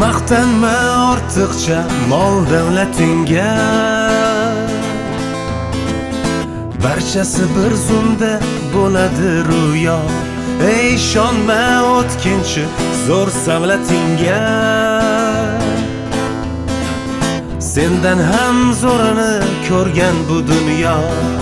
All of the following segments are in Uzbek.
Maqtanma ortiqcha mol davlatingga, barchasi bir zumda bo'ladi ro'yo. Ey ishonma o'tkinchi zo'r savlatingga, sendan ham zo'rini ko'rgan bu dunyo.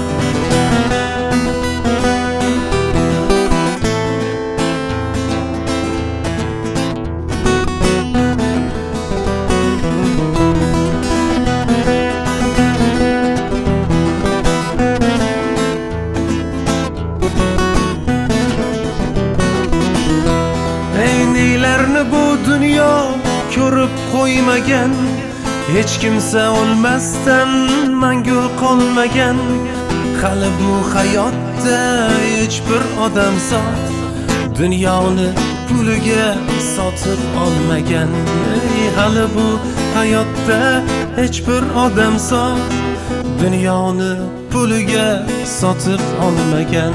Neylarni bu dunyo ko'rib qo'ymagan, hech kimsa o'lmasdan mangu qolmagan. Hali bu hayotda hech bir odam zot dunyoni puliga sotib olmagan. Hali bu hayotda hech bir odam zot dunyoni puliga sotib olmagan.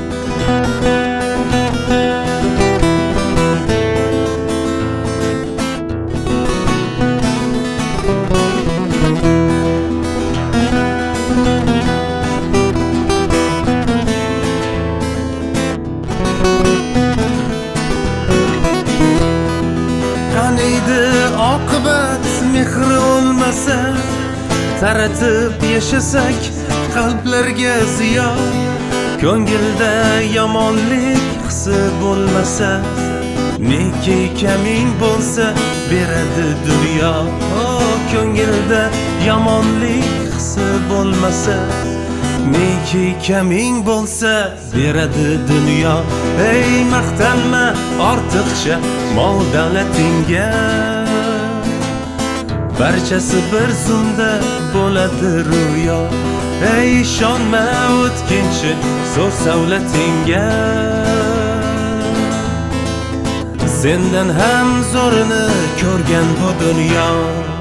Qaniydi oqibat mehri olmasa, taratib yashasak qalblarga ziyon. Ko'ngilda yomonlik hisi bo'lmasa, neki kaming bo'lsa beradi dunyo. Ko'ngilda yomonlik hisi bo'lmasa, neki kaming bo'lsa beradi dunyo. Ey maqtanma ortiqcha mol davlatingga, barchasi bir zumda bo'ladi ro'yo. Ey ishonma o'tkinchi zo'r savlatingga, sendan ham zo'rini ko'rgan bu dunyo.